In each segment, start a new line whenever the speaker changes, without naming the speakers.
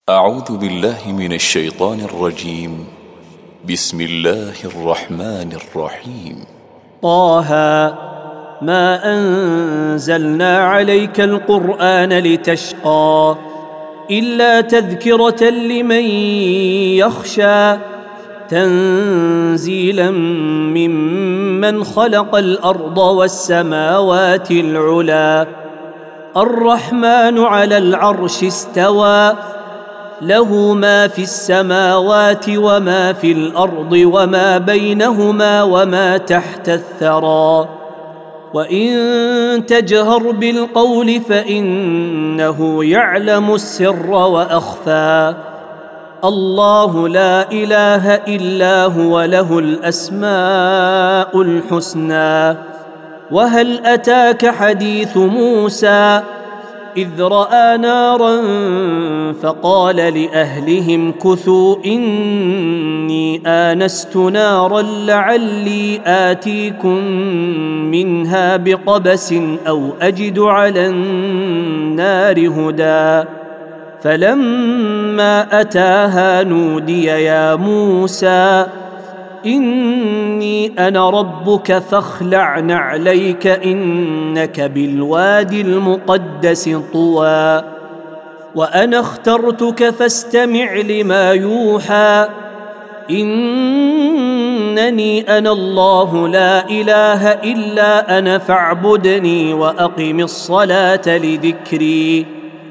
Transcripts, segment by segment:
أعوذ بالله من الشيطان الرجيم. بسم الله الرحمن الرحيم.
طه ما أنزلنا عليك القرآن لتشقى إلا تذكرة لمن يخشى تنزيلا ممن خلق الأرض والسماوات العلى الرحمن على العرش استوى له ما في السماوات وما في الأرض وما بينهما وما تحت الثرى وإن تجهر بالقول فإنه يعلم السر وأخفى الله لا إله إلا هو له الأسماء الحسنى وهل أتاك حديث موسى إذ رأى نارا فقال لأهلهم كثوا إني آنست نارا لعلي آتيكم منها بقبس أو أجد على النار هدى فلما أتاها نودي يا موسى إني أنا ربك فاخلع نعليك إنك بالوادي المقدس طوى وأنا اخترتك فاستمع لما يوحى إنني أنا الله لا إله إلا أنا فاعبدني وأقم الصلاة لذكري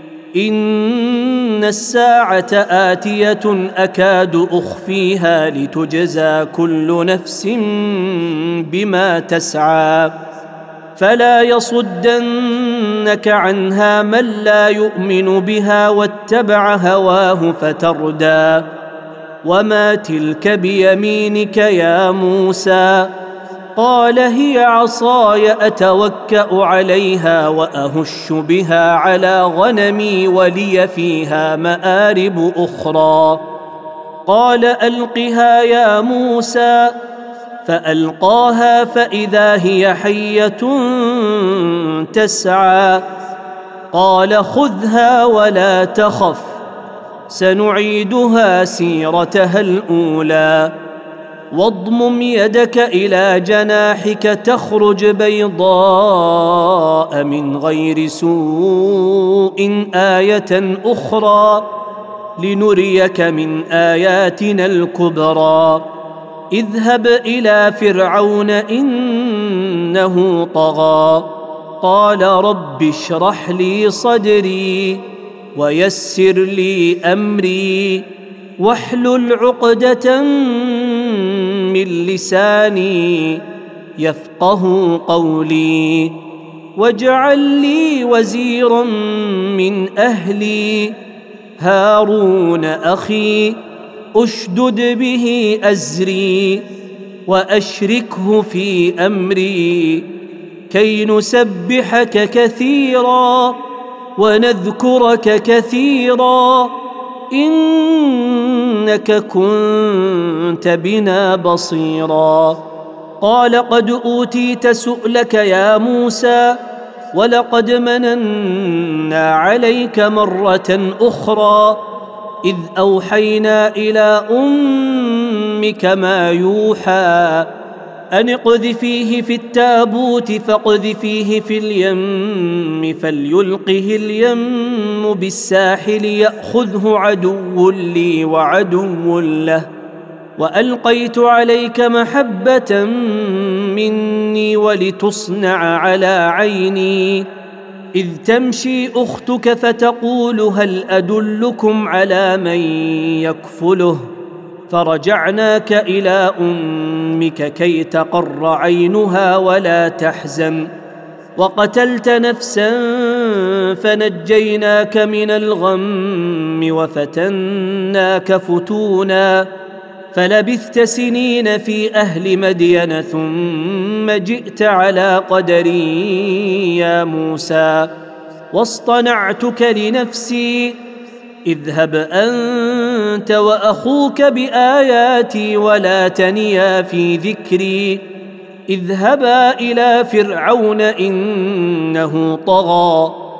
إن الساعة آتية أكاد أخفيها لتجزى كل نفس بما تسعى فلا يصدنك عنها من لا يؤمن بها واتبع هواه فتردى وما تلك بيمينك يا موسى قال هي عصاي أتوكأ عليها وأهش بها على غنمي ولي فيها مآرب أخرى قال ألقها يا موسى فألقاها فإذا هي حية تسعى قال خذها ولا تخف سنعيدها سيرتها الأولى واضمم يدك إلى جناحك تخرج بيضاء من غير سوء آية أخرى لنريك من آياتنا الكبرى اذهب إلى فرعون إنه طغى قال رب اشرح لي صدري ويسر لي أمري واحلل عقدة من لساني يفقه قولي واجعل لي وزيرا من أهلي هارون أخي أشدد به أزري وأشركه في أمري كي نسبحك كثيرا ونذكرك كثيرا إنك كنت بنا بصيرا قال قد أوتيت سؤلك يا موسى ولقد مننا عليك مرة أخرى إذ أوحينا إلى أمك ما يوحى أن اقذفيه في التابوت فاقذفيه في اليم فليلقه اليم بالساحل يأخذه عدو لي وعدو له وألقيت عليك محبة مني ولتصنع على عيني إذ تمشي أختك فتقول هل أدلكم على من يكفله فرجعناك إلى أمك كي تقر عينها ولا تحزن وقتلت نفسا فنجيناك من الغم وفتناك فتونا فلبثت سنين في أهل مدين ثم جئت على قدري يا موسى واصطنعتك لنفسي اذهب أنت وأخوك بآياتي ولا تنيا في ذكري اذهبا إلى فرعون إنه طغى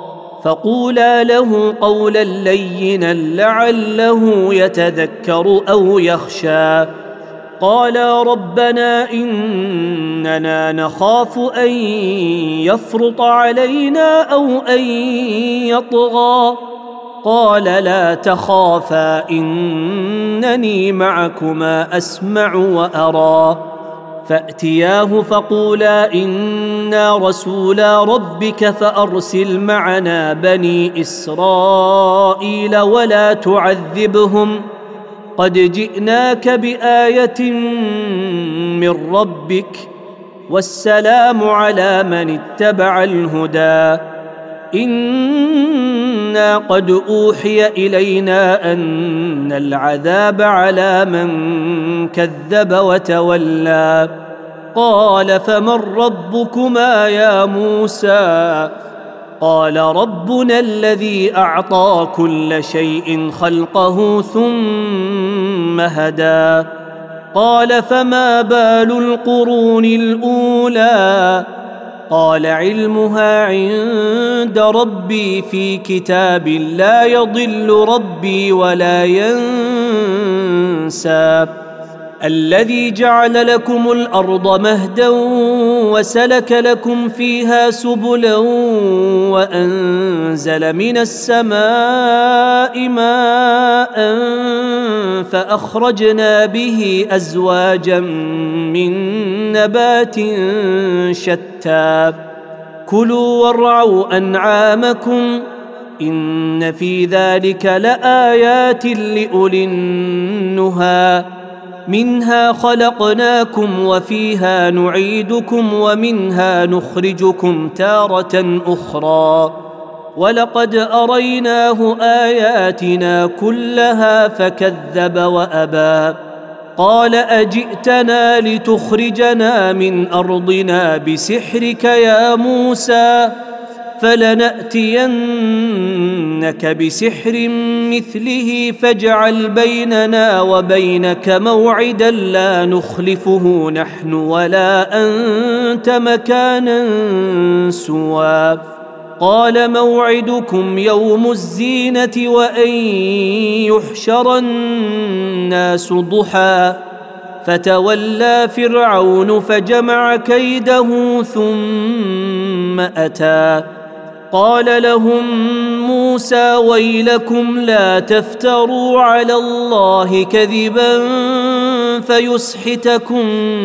فقولا له قولا لينا لعله يتذكر أو يخشى. قالا ربنا إننا نخاف أن يفرط علينا أو أن يطغى. قال لا تخافا إنني معكما أسمع وأرى. فأتياه فقولا إنا رسولا ربك فأرسل معنا بني إسرائيل ولا تعذبهم قد جئناك بآية من ربك والسلام على من اتبع الهدى. إنا قد أوحي إلينا أن العذاب على من كذب وتولى. قال فمن ربكما يا موسى؟ قال ربنا الذي أعطى كل شيء خلقه ثم هدى. قال فما بال القرون الأولى؟ قال علمها عند ربي في كتاب لا يضل ربي ولا ينسى. الذي جعل لكم الأرض مهدا وسلك لكم فيها سبلا وأنزل من السماء ماء فأخرجنا به أزواجا من نبات شتى. كلوا وارعوا أنعامكم إن في ذلك لآيات لأولي النهى. منها خلقناكم وفيها نعيدكم ومنها نخرجكم تارة أخرى. ولقد أريناه آياتنا كلها فكذب وأبى. قال أجئتنا لتخرجنا من أرضنا بسحرك يا موسى؟ فلنأتينك بسحر مثله فاجعل بيننا وبينك موعدا لا نخلفه نحن ولا أنت مكانا سوى. قال موعدكم يوم الزينة وأن يحشر الناس ضحى. فتولى فرعون فجمع كيده ثم أتى. قال لهم موسى ويلكم لا تفتروا على الله كذبا فيسحتكم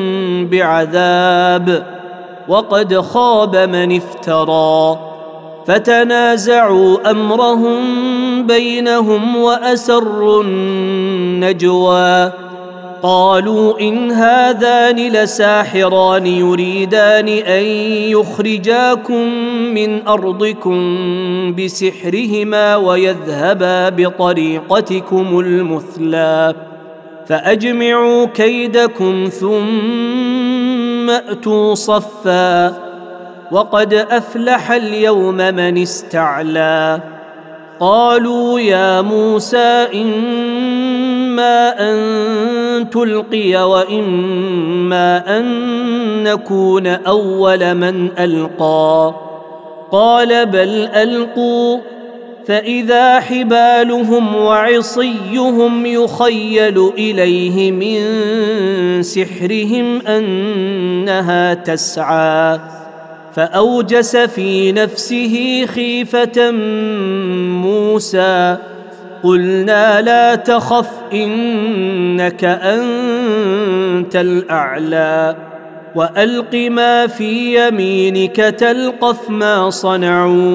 بعذاب وقد خاب من افترى. فتنازعوا أمرهم بينهم وأسروا النجوى. قالوا إن هذان لساحران يريدان أن يخرجاكم من أرضكم بسحرهما ويذهبا بطريقتكم المثلى فأجمعوا كيدكم ثم أتوا صفا وقد أفلح اليوم من استعلى. قالوا يا موسى إما أن تلقي وإما أن نكون أول من ألقى. قال بل ألقوا فإذا حبالهم وعصيهم يخيل إليه من سحرهم أنها تسعى. فأوجس في نفسه خيفة موسى. قلنا لا تخف إنك أنت الأعلى وألق ما في يمينك تلقف ما صنعوا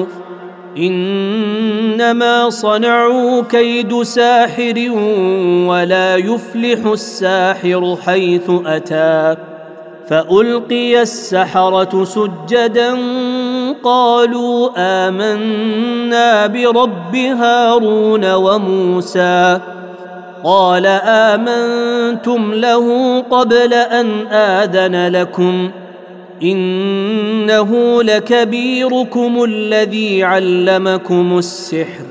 إنما صنعوا كيد ساحر ولا يفلح الساحر حيث أتى. فألقي السحرة سجدا قالوا آمنا برب هارون وموسى. قال آمنتم له قبل أن آذن لكم إنه لكبيركم الذي علمكم السحر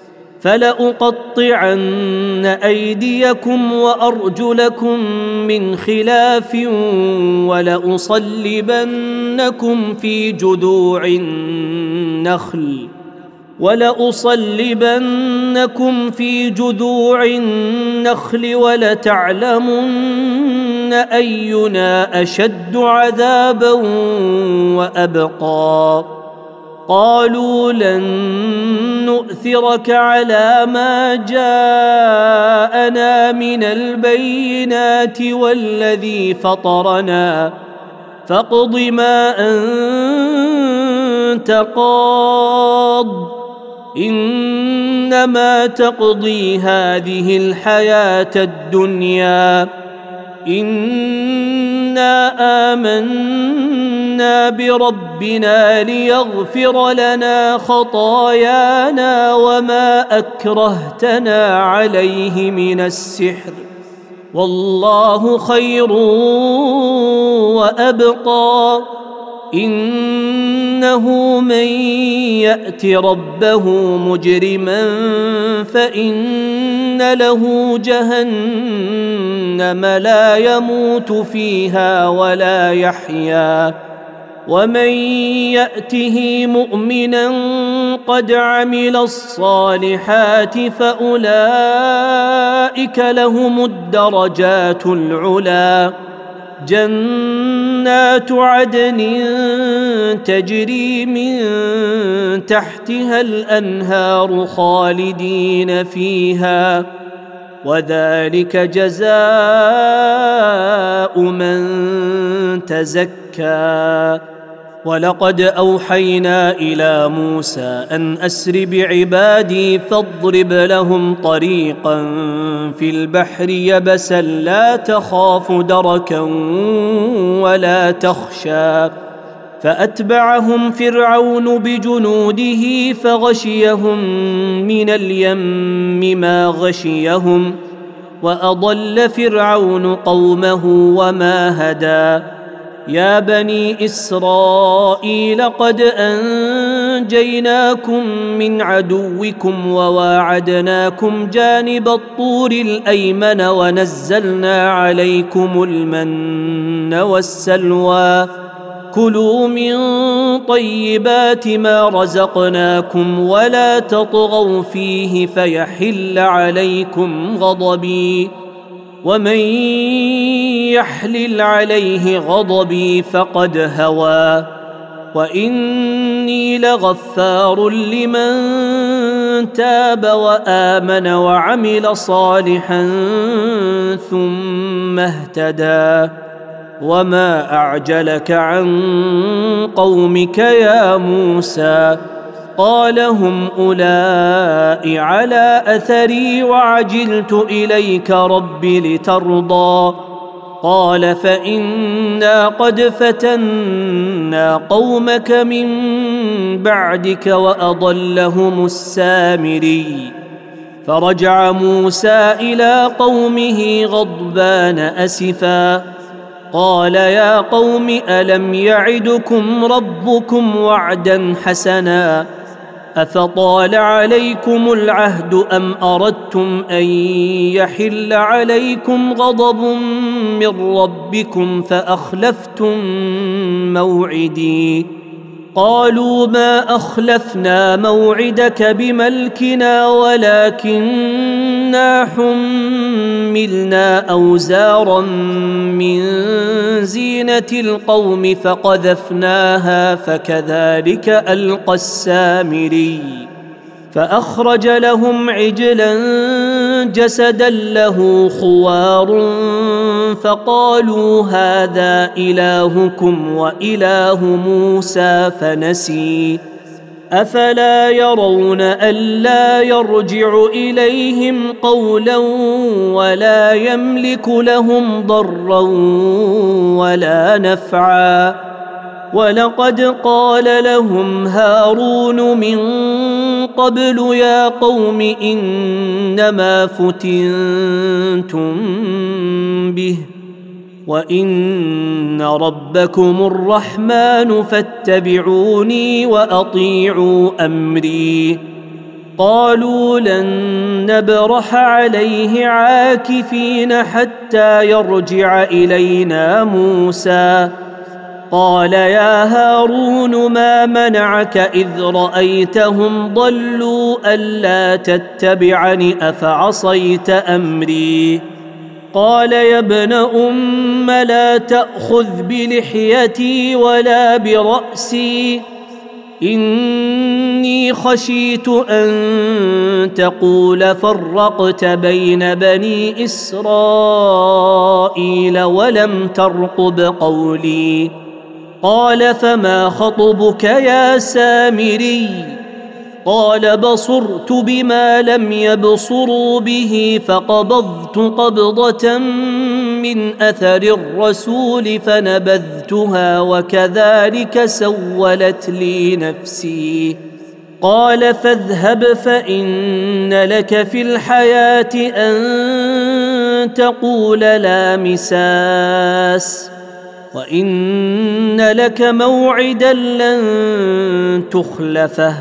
فلأقطعن أيديكم وأرجلكم من خلاف ولأصلبنكم في جذوع النخل ولأصلبنكم في جذوع النخل ولتعلمن أينا أشد عذابا وأبقى. قالوا لن نؤثرك على ما جاءنا من البينات والذي فطرنا فاقض ما أنت قاض إنما تقضي هذه الحياة الدنيا إنا آمنا بربنا ليغفر لنا خطايانا وما أكرهتنا عليه من السحر والله خير وأبقى. إنه من يأت ربه مجرما فإن له جهنم لا يموت فيها ولا يحيا ومن يأته مؤمنا قد عمل الصالحات فأولئك لهم الدرجات العلى جنات عدن تجري من تحتها الأنهار خالدين فيها وذلك جزاء من تزكى. ولقد أوحينا إلى موسى أن أسر بعبادي فاضرب لهم طريقا في البحر يبسا لا تخاف دركا ولا تخشى فأتبعهم فرعون بجنوده فغشيهم من اليم ما غشيهم وأضل فرعون قومه وما هدى. يا بني إسرائيل قد أنجيناكم من عدوكم وواعدناكم جانب الطور الأيمن ونزلنا عليكم المن والسلوى كلوا من طيبات ما رزقناكم ولا تطغوا فيه فيحل عليكم غضبي ومن يحلل عليه غضبي فقد هوى وإني لغفار لمن تاب وآمن وعمل صالحا ثم اهتدى. وما أعجلك عن قومك يا موسى قال هم أولئك على أثري وعجلت إليك رب لترضى قال فإنا قد فتنا قومك من بعدك وأضلهم السامري. فرجع موسى إلى قومه غضبان أسفا قال يا قوم ألم يعدكم ربكم وعدا حسنا أفطال عليكم العهد أم أردتم أن يحل عليكم غضب من ربكم فأخلفتم موعدي قالوا ما أخلفنا موعدك بملكنا ولكننا حملنا أوزارا من زينة القوم فقذفناها فكذلك ألقى السامري فأخرج لهم عجلا جسدا له خوار فقالوا هذا إلهكم وإله موسى فنسي أفلا يرون ألا يرجع إليهم قولا ولا يملك لهم ضرا ولا نفعا. ولقد قال لهم هارون من قبل يا قوم إنما فتنتم به وإن ربكم الرحمن فاتبعوني وأطيعوا أمري. قالوا لن نبرح عليه عاكفين حتى يرجع إلينا موسى قال يا هارون ما منعك إذ رأيتهم ضلوا ألا تتبعني أفعصيت أمري قال يا ابن أم لا تأخذ بلحيتي ولا برأسي إني خشيت أن تقول فرقت بين بني إسرائيل ولم ترقب قولي قال فما خطبك يا سامري قال بصرت بما لم يبصروا به فقبضت قبضة من أثر الرسول فنبذتها وكذلك سولت لي نفسي قال فاذهب فإن لك في الحياة أن تقول لا مساس وإن لك موعدا لن تخلفه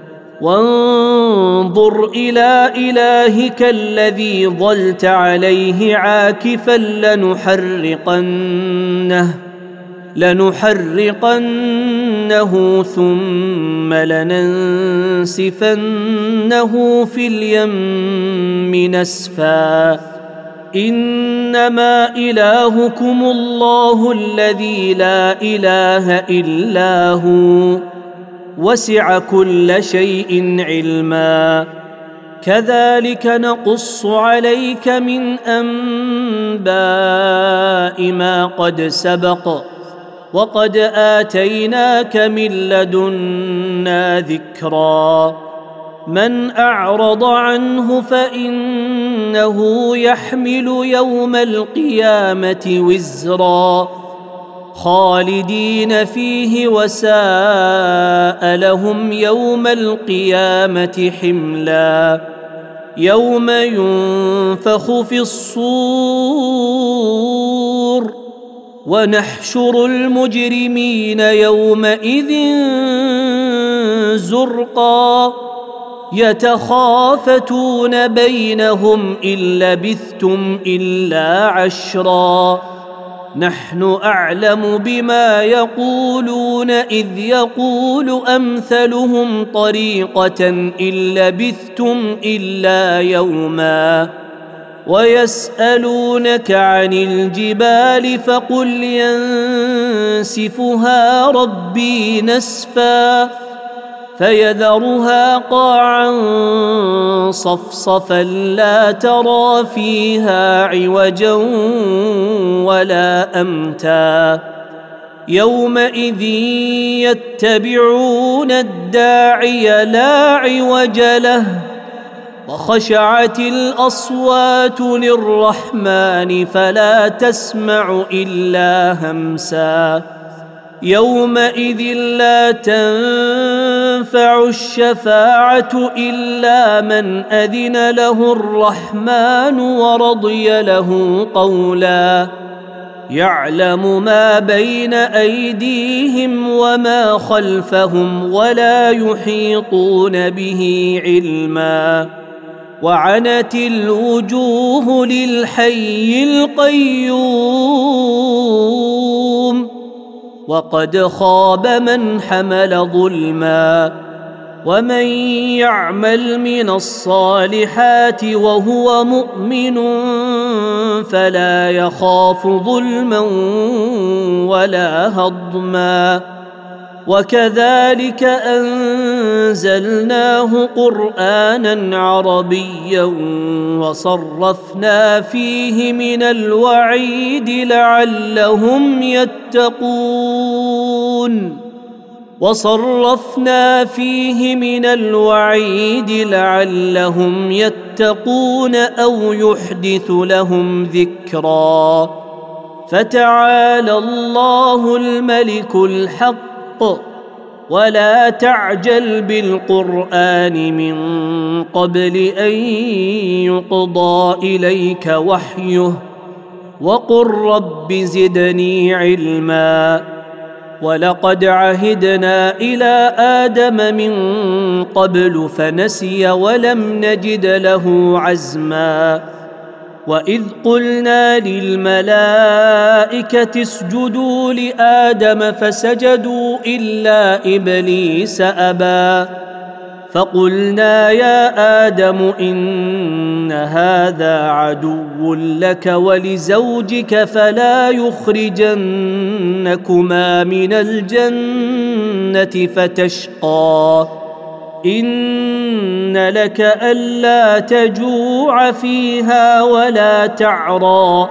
وانظر إلى إلهك الذي ظلت عليه عاكفا لنحرقنه ثم لننسفنه في اليم نسفا إنما إلهكم الله الذي لا إله إلا هو وسع كل شيء علما كذلك نقص عليك من أنباء ما قد سبق وقد آتيناك من لدنا ذكرا من أعرض عنه فإنه يحمل يوم القيامة وزرا خالدين فيه وساء لهم يوم القيامة حملا يوم ينفخ في الصور ونحشر المجرمين يومئذ زرقا يتخافتون بينهم إن لبثتم إلا عشرا نحن أعلم بما يقولون إذ يقول أمثلهم طريقة إن لبثتم إلا يوما ويسألونك عن الجبال فقل ينسفها ربي نسفا فيذرها قاعا صفصفا لا ترى فيها عوجا ولا أمتا يومئذ يتبعون الداعي لا عوج له وخشعت الأصوات للرحمن فلا تسمع إلا همسا يومئذ لا تنفع الشفاعة إلا من أذن له الرحمن ورضي له قولا يعلم ما بين أيديهم وما خلفهم ولا يحيطون به علما وعنت الوجوه للحي القيوم وقد خاب من حمل ظلما ومن يعمل من الصالحات وهو مؤمن فلا يخاف ظلما ولا هضما وكذلك أنزلناه قرآنا عربيا وصرفنا فيه من الوعيد لعلهم يتقون أو يحدث لهم ذكرا فتعالى الله الملك الحق ولا تعجل بالقرآن من قبل أن يقضى إليك وحيه وقل رب زدني علما ولقد عهدنا إلى آدم من قبل فنسي ولم نجد له عزما وإذ قلنا للملائكة اسجدوا لآدم فسجدوا إلا إبليس أبى فقلنا يا آدم إن هذا عدو لك ولزوجك فلا يخرجنكما من الجنة فتشقى إن لك ألا تجوع فيها ولا تعرى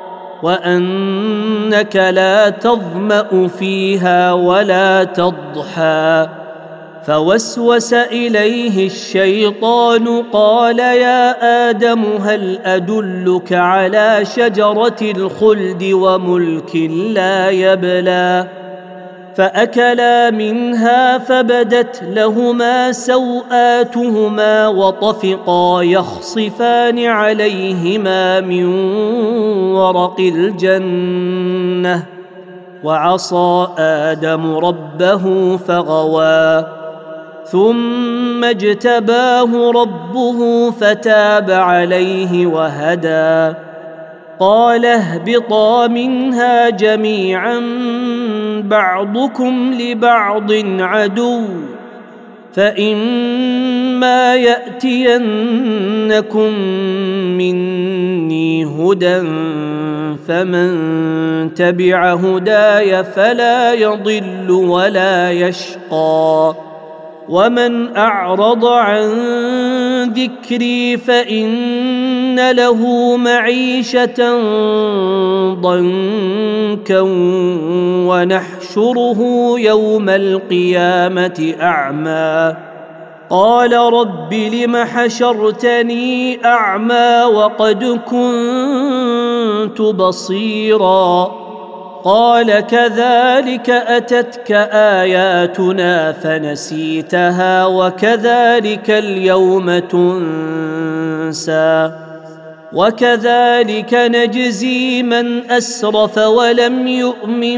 وأنك لا تظمأ فيها ولا تضحى فوسوس إليه الشيطان قال يا آدم هل أدلك على شجرة الخلد وملك لا يبلى فأكلا منها فبدت لهما سوآتهما وطفقا يخصفان عليهما من ورق الجنة وعصى آدم ربه فغوى ثم اجتباه ربه فتاب عليه وهدى قال اهبطا منها جميعا بعضكم لبعض عدو فإما يأتينكم مني هدى فمن تبع هداي فلا يضل ولا يشقى ومن أعرض عن ذكري فإن له معيشة ضنكا ونحشره يوم القيامة أعمى قال رب لم حشرتني أعمى وقد كنت بصيرا قال كذلك أتتك آياتنا فنسيتها وكذلك اليوم تنسى وكذلك نجزي من أسرف ولم يؤمن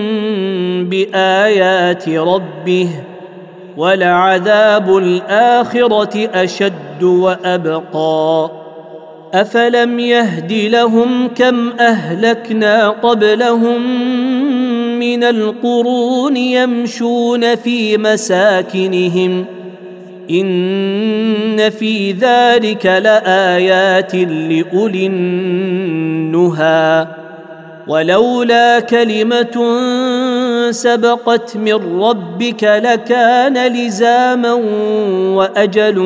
بآيات ربه ولعذاب الآخرة أشد وأبقى أفلم يهد لهم كم أهلكنا قبلهم من القرون يمشون في مساكنهم إن في ذلك لآيات لأولي النهى ولولا كلمة سبقت من ربك لكان لزاما وأجل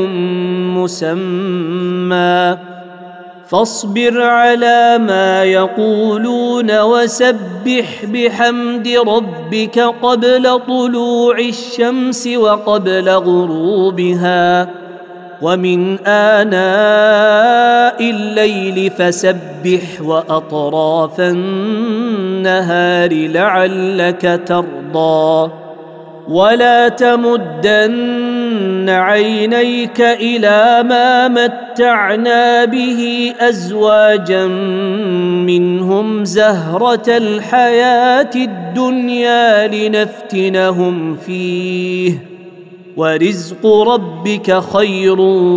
مسمى فاصبر على ما يقولون وسبح بحمد ربك قبل طلوع الشمس وقبل غروبها ومن آناء الليل فسبح وأطراف النهار لعلك ترضى ولا تمدن عينيك إلى ما متعنا به أزواجا منهم زهرة الحياة الدنيا لنفتنهم فيه ورزق ربك خير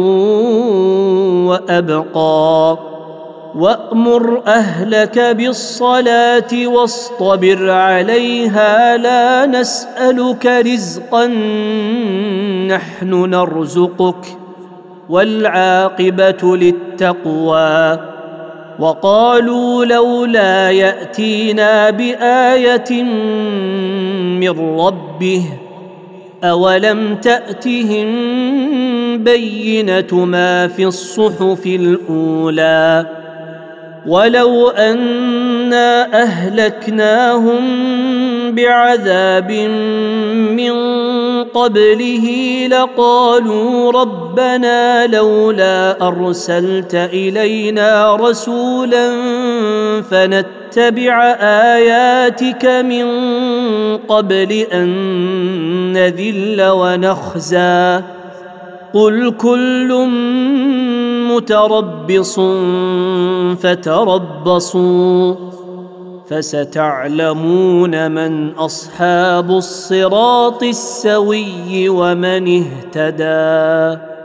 وأبقى وأمر أهلك بالصلاة واصطبر عليها لا نسألك رزقا نحن نرزقك والعاقبة للتقوى وقالوا لولا يأتينا بآية من ربه أولم تأتهم بينة ما في الصحف الأولى ولو أنا أهلكناهم بعذاب من قبله لقالوا ربنا لولا أرسلت إلينا رسولا فنتبع آياتك من قبل أن نذل ونخزى قل كل متربص فتربصوا فستعلمون من أصحاب الصراط السوي ومن اهتدى